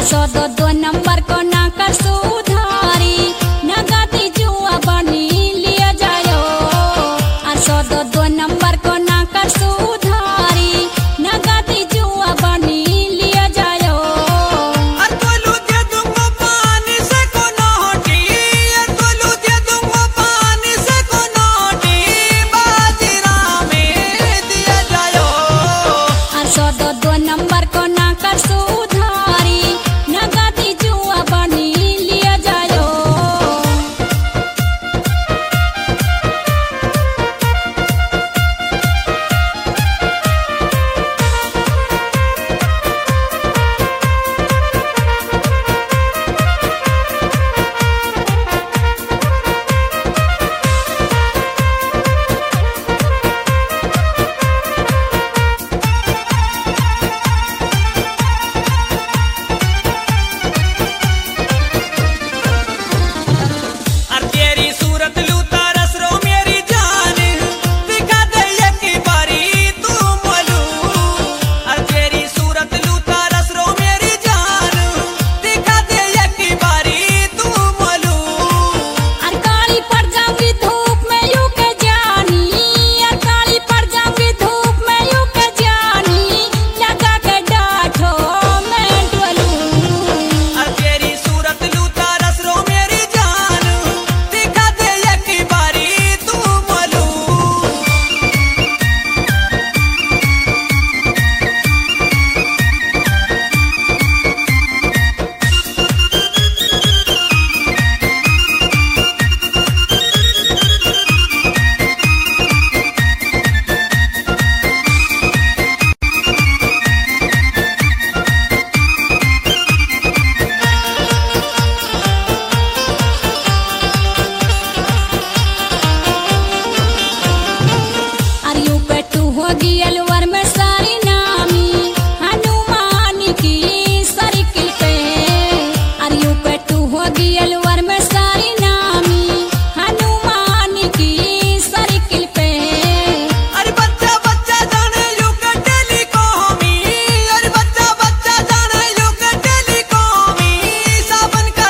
दो नंबर को ना कर सुधारी नगदी जुआ बनी लिया जायो। दो नंबर को ना कर सुधारी नगदी जुआ बनी लिया जायो। दो नंबर को ना कर सुधारी नगदी जुआ बनी लिया जायो। गियलवर में सारी नामी हनुमान की सर्किल पे अरियू पे तू हो गियलवर में सारी नामी हनुमान की सर्किल पे। अरे बच्चा बच्चा जाने यू का टेलीकॉमी, अरे बच्चा बच्चा जाने यू का टेलीकॉमी, सावन का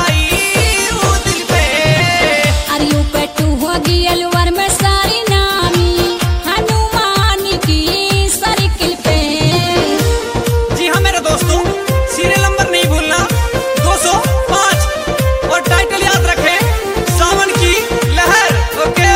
छाई वो दिल पे। अरियू पे तू हो गियलवर में सारी नामी सर्किल पे। जी हाँ मेरे दोस्तों, सीरियल नंबर नहीं भूलना 205 और टाइटल याद रखें सावन की लहर। ओके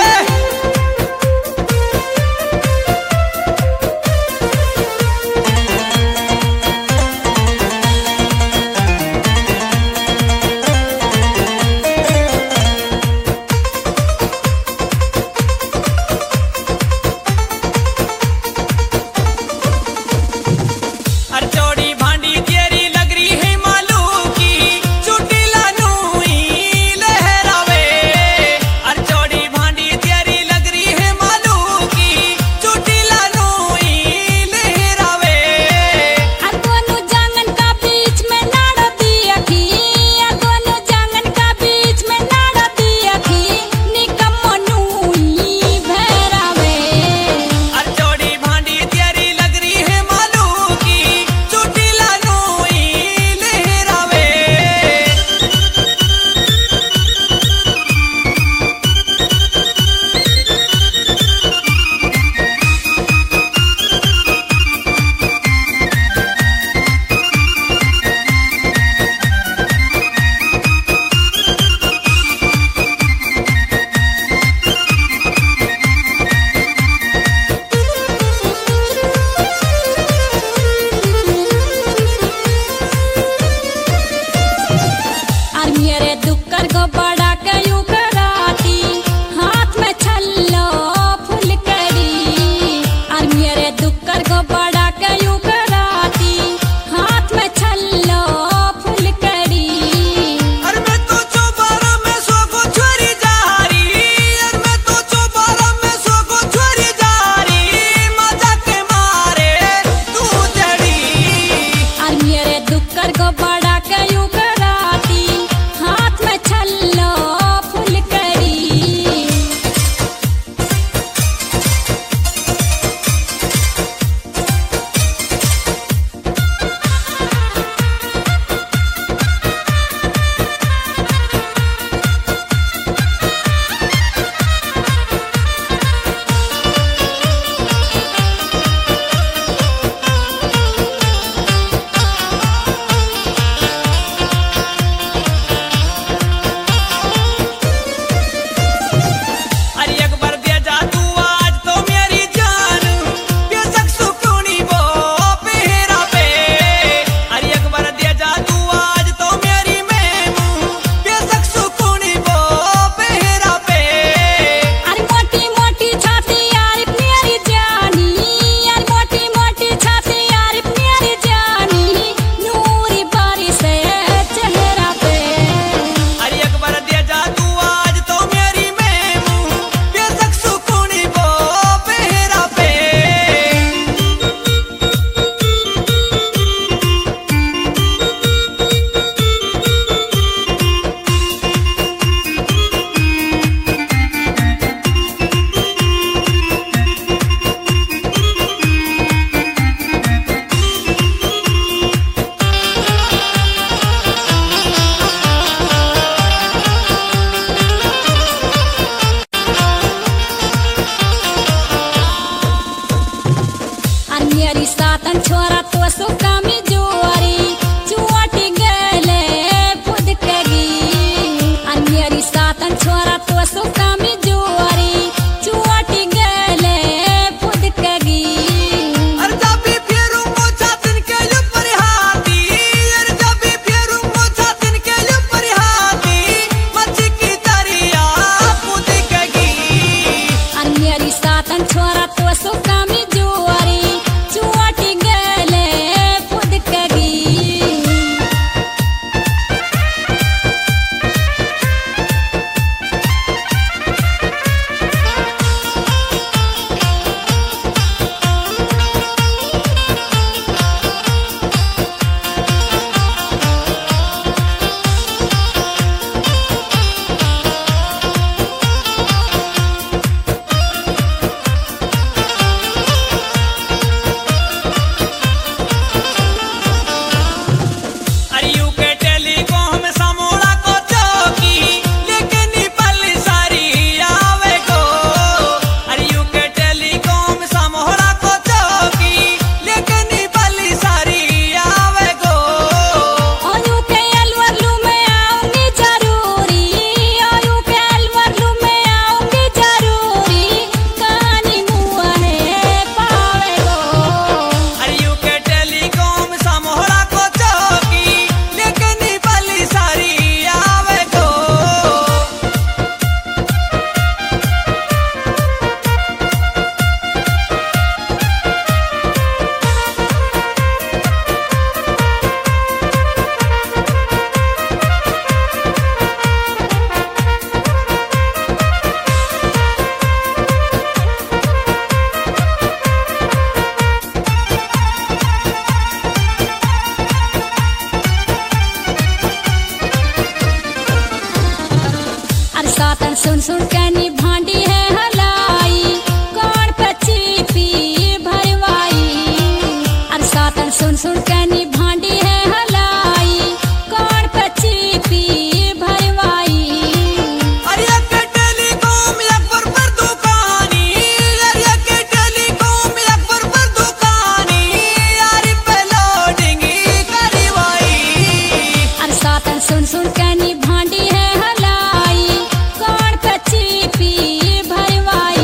सुन सुन कैनी भांडी है हलाई कौन पची पी भरवाई अरे सातन सुन सुन कैनी भांडी है हलाई कौन पची पी भरवाई अरे के टेलीकॉम अकबर पर दुकानी अरे के टेलीकॉम अकबर पर दुकानी यार पे लोडिंग करवाई अरे सातन सुन सुन कैनी भांडी है हलाई कौन पची पी भरवाई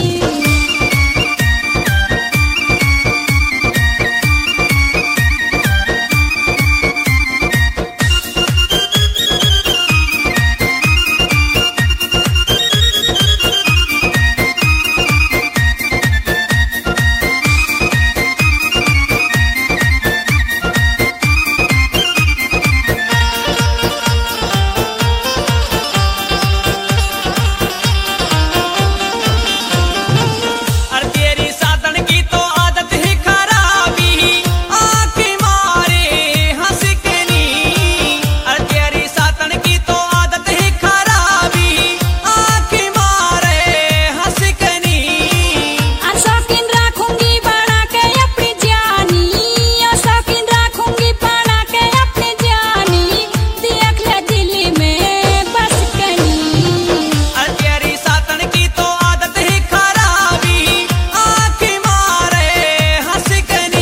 अरे तेरी साधन की तो आदत ही खराबी आँखें मारे हंस के नी अरे तेरी साधन की तो आदत ही खराबी आँखें मारे हंस के नी और शौकीन रखूंगी बना के अपनी जानी और शौकीन रखूंगी बना के अपनी जानी देख ले दिल्ली में बस कनी अरे तेरी साधन की तो आदत ही खराबी आँखें मारे हंस के नी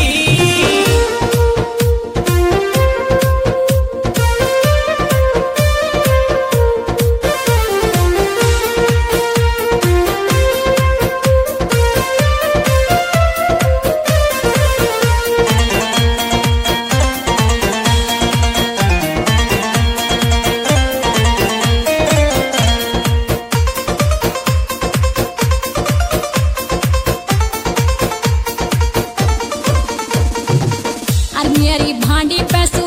और मेरी भांडी पे